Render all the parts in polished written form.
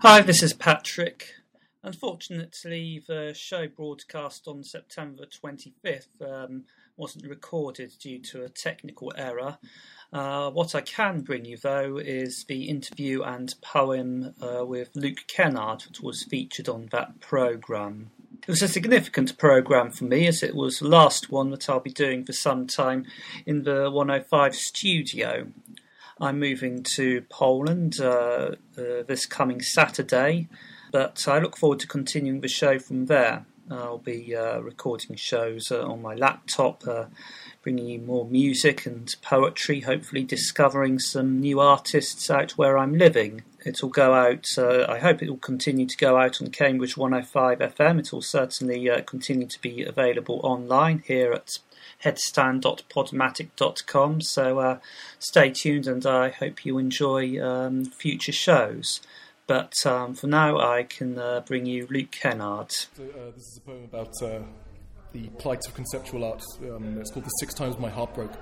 Hi, this is Patrick. Unfortunately, the show broadcast on September 25th wasn't recorded due to a technical error. What I can bring you, though, is the interview and poem with Luke Kennard that was featured on that programme. It was a significant programme for me, as it was the last one that I'll be doing for some time in the 105 studio. I'm moving to Poland this coming Saturday, but I look forward to continuing the show from there. I'll be recording shows on my laptop, bringing you more music and poetry, hopefully discovering some new artists out where I'm living. It'll go out, I hope it will continue to go out on Cambridge 105 FM. It will certainly continue to be available online here at headstand.podomatic.com, so stay tuned and I hope you enjoy future shows. But for now I can bring you Luke Kennard. So, this is a poem about the plight of conceptual art. It's called The 6 Times My Heart Broke.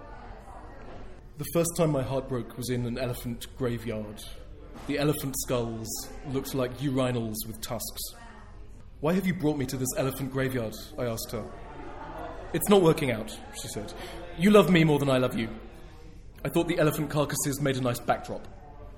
The first time my heart broke was in an elephant graveyard. The elephant skulls looked like urinals with tusks. "Why have you brought me to this elephant graveyard?" I asked her. "It's not working out," she said. "You love me more than I love you." I thought the elephant carcasses made a nice backdrop.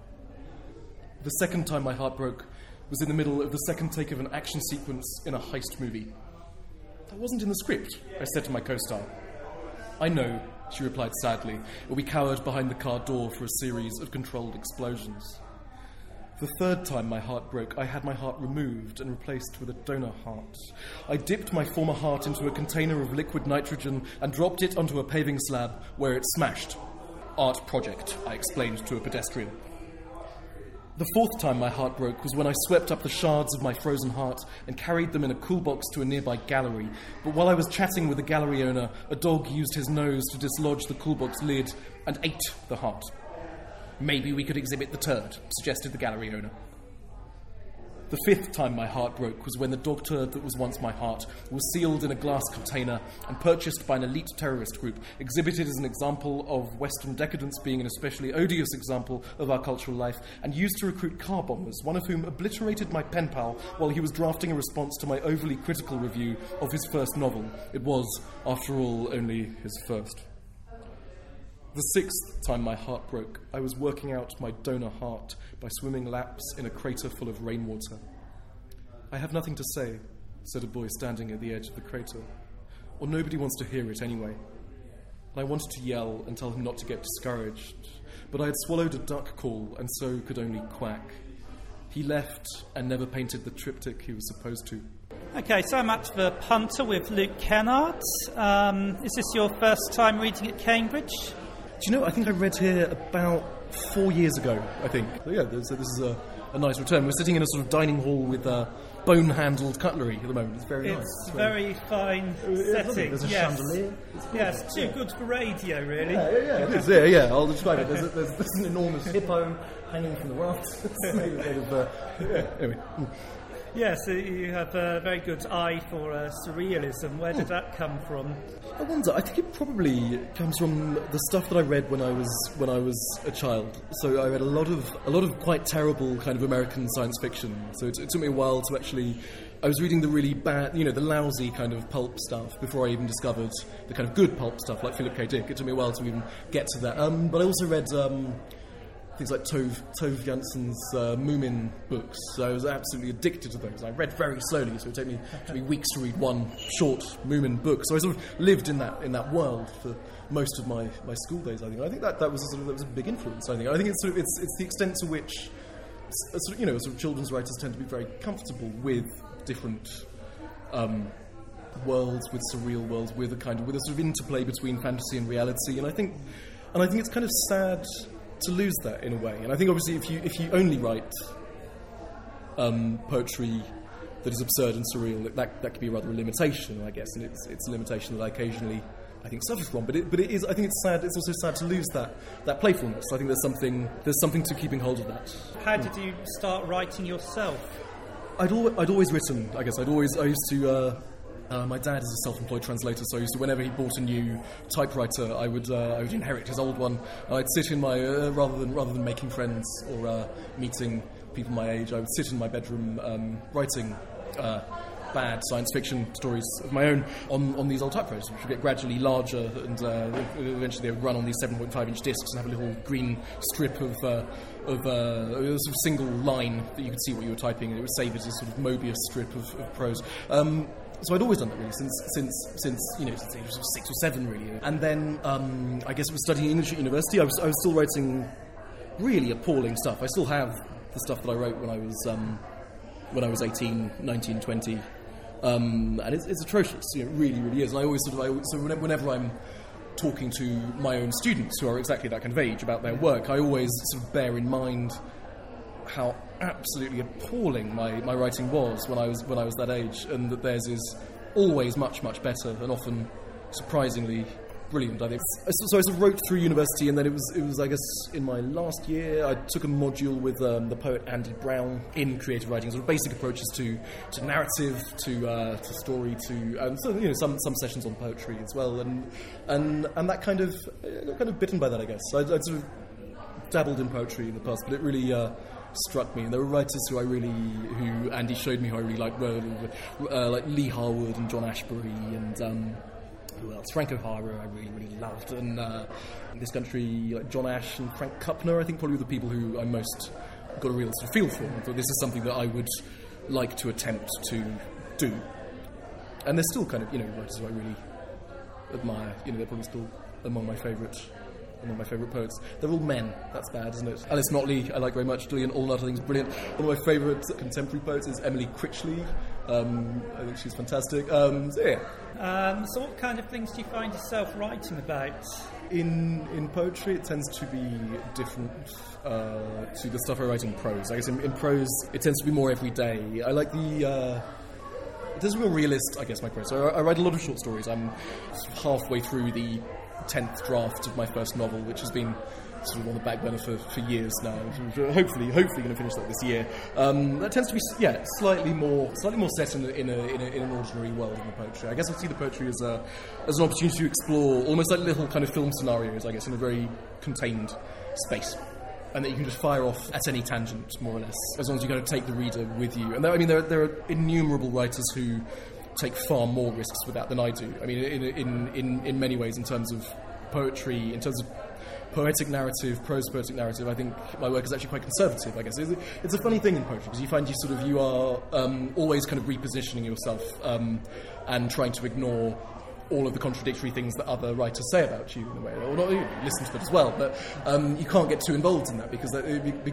The second time my heart broke was in the middle of the second take of an action sequence in a heist movie. "That wasn't in the script," I said to my co-star. "I know," she replied sadly, but we cowered behind the car door for a series of controlled explosions. The third time my heart broke, I had my heart removed and replaced with a donor heart. I dipped my former heart into a container of liquid nitrogen and dropped it onto a paving slab where it smashed. "Art project," I explained to a pedestrian. The fourth time my heart broke was when I swept up the shards of my frozen heart and carried them in a cool box to a nearby gallery. But while I was chatting with the gallery owner, a dog used his nose to dislodge the cool box lid and ate the heart. "Maybe we could exhibit the turd," suggested the gallery owner. The fifth time my heart broke was when the dog turd that was once my heart was sealed in a glass container and purchased by an elite terrorist group, exhibited as an example of Western decadence being an especially odious example of our cultural life, and used to recruit car bombers, one of whom obliterated my pen pal while he was drafting a response to my overly critical review of his first novel. It was, after all, only his first. The sixth time my heart broke, I was working out my donor heart by swimming laps in a crater full of rainwater. "I have nothing to say," said a boy standing at the edge of the crater. "Or nobody wants to hear it anyway." And I wanted to yell and tell him not to get discouraged, but I had swallowed a duck call and so could only quack. He left and never painted the triptych he was supposed to. Okay, so much for Punter with Luke Kennard. Is this your first time reading at Cambridge? Do you know, I think I read here about 4 years ago, I think. So yeah, this is a nice return. We're sitting in a sort of dining hall with bone-handled cutlery at the moment. It's very nice. It's very fine setting. There's a chandelier. Yes, too good for radio, really. Yeah, it is. Yeah, I'll describe it. There's an enormous hippo hanging from the rafters. Anyway. Yes, you have a very good eye for surrealism. Where did that come from? I wonder. I think it probably comes from the stuff that I read when I was a child. So I read a lot of quite terrible kind of American science fiction. So it took me a while to actually. I was reading the really bad, the lousy kind of pulp stuff before I even discovered the kind of good pulp stuff like Philip K. Dick. It took me a while to even get to that. But I also read. Things like Tove Janssen's Moomin books. So I was absolutely addicted to those. I read very slowly, so it took me weeks to read one short Moomin book. So I sort of lived in that world for most of my school days. I think that was a big influence. I think it's the extent to which sort of children's writers tend to be very comfortable with different worlds, with surreal worlds, with a sort of interplay between fantasy and reality. And I think it's kind of sad to lose that in a way. And I think obviously if you only write poetry that is absurd and surreal, that could be rather a limitation, I guess, and it's a limitation that I occasionally suffers from. But it is. I think it's sad. It's also sad to lose that playfulness. I think there's something to keeping hold of that. How did you start writing yourself? I'd always written. I guess I used to. My dad is a self-employed translator, so whenever he bought a new typewriter, I would inherit his old one. I'd sit in my rather than making friends or meeting people my age, I would sit in my bedroom writing bad science fiction stories of my own on these old typewriters, which would get gradually larger, and eventually they would run on these 7.5-inch discs and have a little green strip of a sort of single line that you could see what you were typing, and it would save it as a sort of Mobius strip of prose. So I'd always done that really since the age of 6 or 7 really, and then I guess I was studying English at university. I was still writing really appalling stuff. I still have the stuff that I wrote when I was 18, 19, 20. And it's atrocious. It really, really is. And I always whenever I'm talking to my own students who are exactly that kind of age about their work, I always sort of bear in mind how absolutely appalling my writing was when I was that age, and that theirs is always much, much better, and often surprisingly brilliant, I think. So I sort of wrote through university, and then it was I guess in my last year I took a module with the poet Andy Brown in creative writing, sort of basic approaches to narrative, to story, to some sessions on poetry as well, and that kind of got kind of bitten by that, I guess. I'd sort of dabbled in poetry in the past, but it really struck me. And there were writers who Andy showed me who I really liked, like Lee Harwood and John Ashbery, and who else? Frank O'Hara I really, really loved, and in this country, like John Ash and Frank Kupner, I think probably the people who I most got a real sort of feel for. I thought this is something that I would like to attempt to do. And they're still kind of, writers who I really admire. They're probably still among my favourite poets. They're all men. That's bad, isn't it? Alice Notley, I like very much. Julian Allnut, I think, is brilliant. One of my favourite contemporary poets is Emily Critchley. I think she's fantastic. So what kind of things do you find yourself writing about? In poetry, it tends to be different to the stuff I write in prose. I guess in prose, it tends to be more everyday. I like it tends to be more realist, I guess, my prose. So I write a lot of short stories. I'm halfway through the 10th draft of my first novel, which has been sort of on the back burner for years now. Hopefully going to finish that this year. That tends to be slightly more set in an ordinary world in the poetry. I guess I see the poetry as an opportunity to explore almost like little kind of film scenarios, I guess, in a very contained space, and that you can just fire off at any tangent, more or less, as long as you kind of take the reader with you. And there are innumerable writers who take far more risks with that than I do. I mean, in many ways, in terms of poetry, in terms of poetic narrative, prose poetic narrative, I think my work is actually quite conservative, I guess. It's a funny thing in poetry, because you find you are always kind of repositioning yourself and trying to ignore all of the contradictory things that other writers say about you in a way, or not, listen to it as well, but you can't get too involved in that, because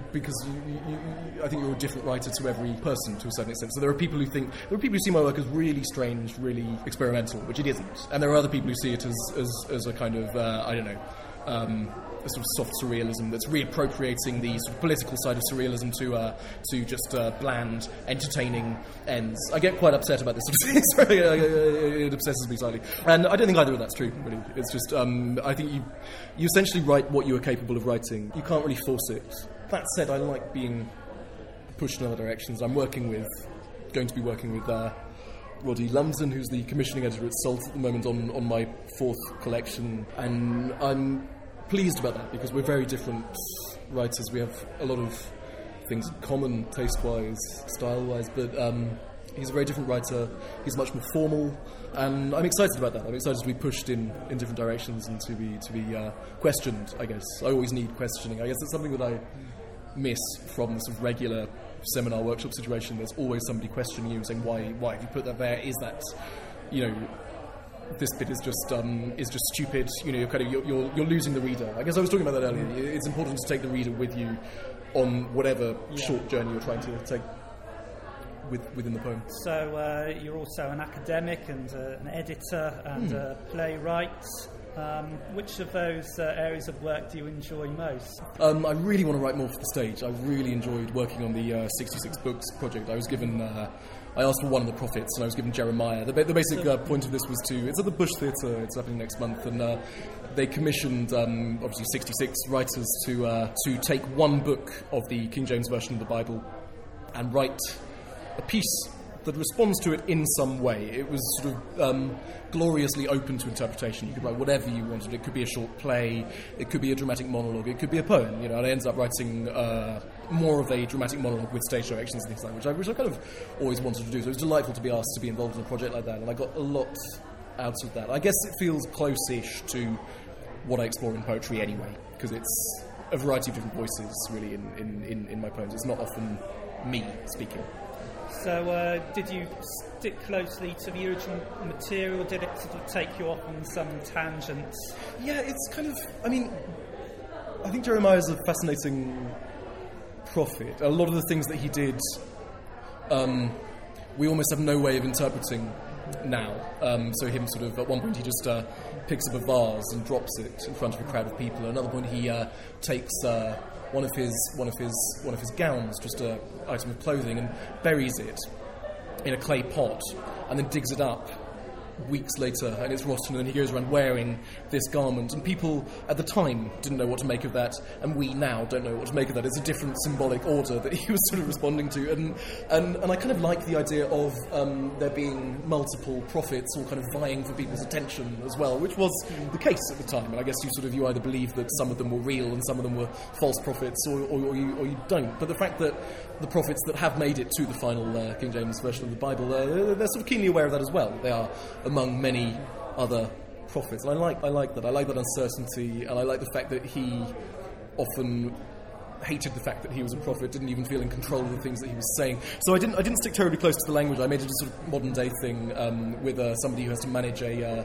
I think you're a different writer to every person to a certain extent. So there are people who see my work as really strange, really experimental, which it isn't, and there are other people who see it as a kind of a sort of soft surrealism that's reappropriating the sort of political side of surrealism to just bland, entertaining ends. I get quite upset about this sort of thing. It obsesses me slightly. And I don't think either of that's true, really. It's just, I think you essentially write what you are capable of writing. You can't really force it. That said, I like being pushed in other directions. I'm going to be working with Roddy Lumsden, who's the commissioning editor at Salt at the moment on my 4th collection, and I'm pleased about that, because we're very different writers. We have a lot of things in common, taste-wise, style-wise, but he's a very different writer. He's much more formal, and I'm excited about that. I'm excited to be pushed in different directions and to be questioned, I guess. I always need questioning. I guess it's something that I miss from the sort of regular seminar workshop situation. There's always somebody questioning you, saying, why have you put that there? Is that, this bit is just stupid. You're losing the reader. I guess I was talking about that earlier. It's important to take the reader with you on whatever short journey you're trying to take within the poem. So you're also an academic and an editor and a playwright. Which of those areas of work do you enjoy most? I really want to write more for the stage. I really enjoyed working on the 66 Books project. I was given... I asked for one of the prophets, and I was given Jeremiah. The basic point of this was it's at the Bush Theatre, it's happening next month, and they commissioned, obviously, 66 writers to take one book of the King James Version of the Bible and write a piece that responds to it in some way. It was sort of gloriously open to interpretation. You could write whatever you wanted. It could be a short play, it could be a dramatic monologue, it could be a poem. And I ended up writing more of a dramatic monologue with stage directions and things like that, which I kind of always wanted to do. So it was delightful to be asked to be involved in a project like that, and I got a lot out of that. I guess it feels close-ish to what I explore in poetry anyway, because it's a variety of different voices, really, in my poems. It's not often me speaking. So, did you stick closely to the original material? Did it sort of take you off on some tangents? Yeah, it's kind of... I think Jeremiah is a fascinating prophet. A lot of the things that he did, we almost have no way of interpreting now. So him sort of, at one point he just picks up a vase and drops it in front of a crowd of people. At another point he takes one of his gowns, just an item of clothing, and buries it in a clay pot, and then digs it up weeks later, and it's rotten, and he goes around wearing this garment, and people at the time didn't know what to make of that, and we now don't know what to make of that. It's a different symbolic order that he was sort of responding to, and I kind of like the idea of there being multiple prophets all kind of vying for people's attention as well, which was the case at the time. And I guess you either believe that some of them were real and some of them were false prophets, or you don't. But the fact that the prophets that have made it to the final King James version of the Bible, they're sort of keenly aware of that as well. They are among many other prophets. And I like that. I like that uncertainty, and I like the fact that he often hated the fact that he was a prophet, didn't even feel in control of the things that he was saying. So I didn't stick terribly close to the language. I made it a sort of modern day thing with somebody who has to manage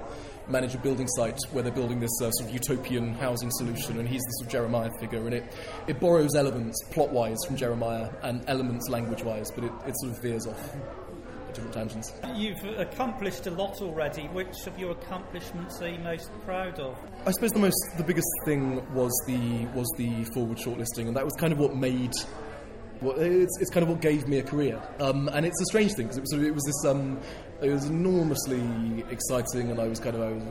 a building site where they're building this sort of utopian housing solution, and he's the sort of Jeremiah figure, and it borrows elements plot-wise from Jeremiah and elements language-wise, but it sort of veers off different tangents. You've accomplished a lot already. Which of your accomplishments are you most proud of? I suppose the biggest thing was the forward shortlisting, and that was kind of what made. It's kind of what gave me a career, and it's a strange thing because it was enormously exciting, and I was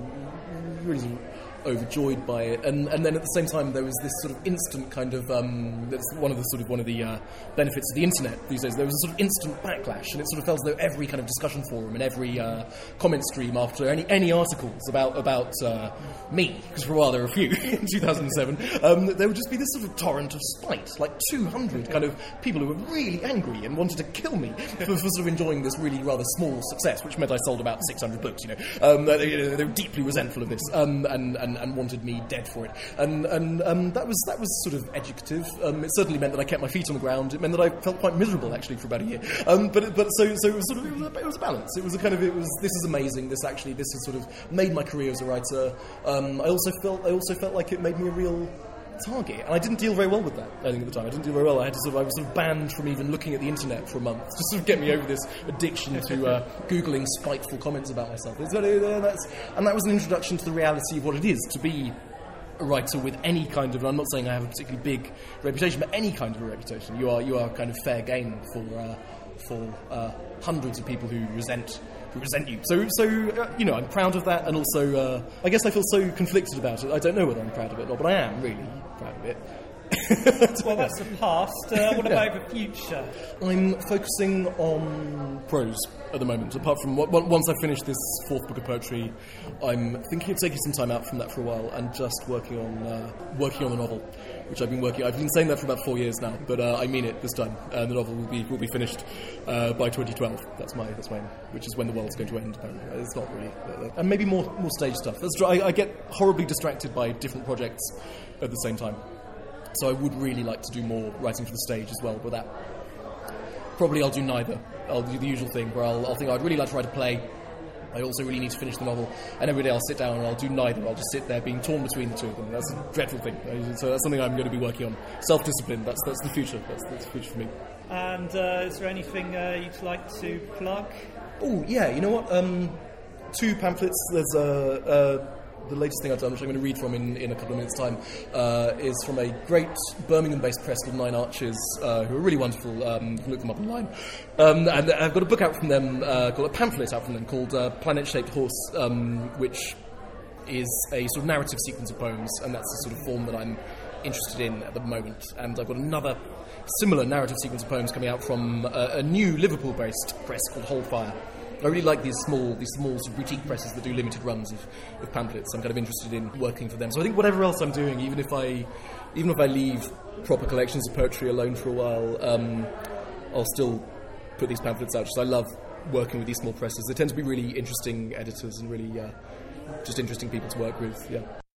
really overjoyed by it, and then at the same time there was this sort of instant kind of that's one of the benefits of the internet these days. There was a sort of instant backlash, and it sort of felt as though every kind of discussion forum and every comment stream after any articles about me, because for a while there were a few in 2007, there would just be this sort of torrent of spite, like 200 kind of people who were really angry and wanted to kill me for sort of enjoying this really rather small success, which meant I sold about 600 books. They were deeply resentful of this, and wanted me dead for it, and that was sort of educative. It certainly meant that I kept my feet on the ground. It meant that I felt quite miserable actually for about a year. But so it was a balance. It was this is amazing. This has sort of made my career as a writer. I also felt like it made me a real target, and I didn't deal very well with that. I think at the time I didn't deal very well. I was sort of banned from even looking at the internet for a month to sort of get me over this addiction to googling spiteful comments about myself. And that was an introduction to the reality of what it is to be a writer with any kind of. I'm not saying I have a particularly big reputation, but any kind of a reputation. You are kind of fair game for hundreds of people who resent you. So I'm proud of that, and also I guess I feel so conflicted about it. I don't know whether I'm proud of it or not, but I am really proud of it. Well, that's the past. What about the future? I'm focusing on prose at the moment. Apart from once I finish this fourth book of poetry, I'm thinking of taking some time out from that for a while and just working on a novel, which I've been saying that for about 4 years now, but I mean it this time. The novel will be finished by 2012. That's my aim, which is when the world's going to end. Apparently, it's not really, and maybe more stage stuff. I get horribly distracted by different projects at the same time. So I would really like to do more writing for the stage as well, but that probably I'll do neither. I'll do the usual thing where I'll think I'd really like to write a play. I also really need to finish the novel, and every day I'll sit down and I'll do neither. I'll just sit there being torn between the two of them. That's a dreadful thing. So that's something I'm going to be working on. Self-discipline, that's the future. That's the future for me. And is there anything you'd like to plug? Oh, yeah, you know what? 2 pamphlets. There's the latest thing I've done, which I'm going to read from in a couple of minutes' time, is from a great Birmingham-based press called Nine Arches, who are really wonderful. You can look them up online. And I've got a book out from them, a pamphlet out from them called Planet-Shaped Horse, which is a sort of narrative sequence of poems, and that's the sort of form that I'm interested in at the moment. And I've got another similar narrative sequence of poems coming out from a new Liverpool-based press called Holdfire. I really like these small sort of boutique presses that do limited runs of pamphlets. I'm kind of interested in working for them. So I think whatever else I'm doing, even if I leave proper collections of poetry alone for a while, I'll still put these pamphlets out. Just I love working with these small presses. They tend to be really interesting editors and really just interesting people to work with. Yeah.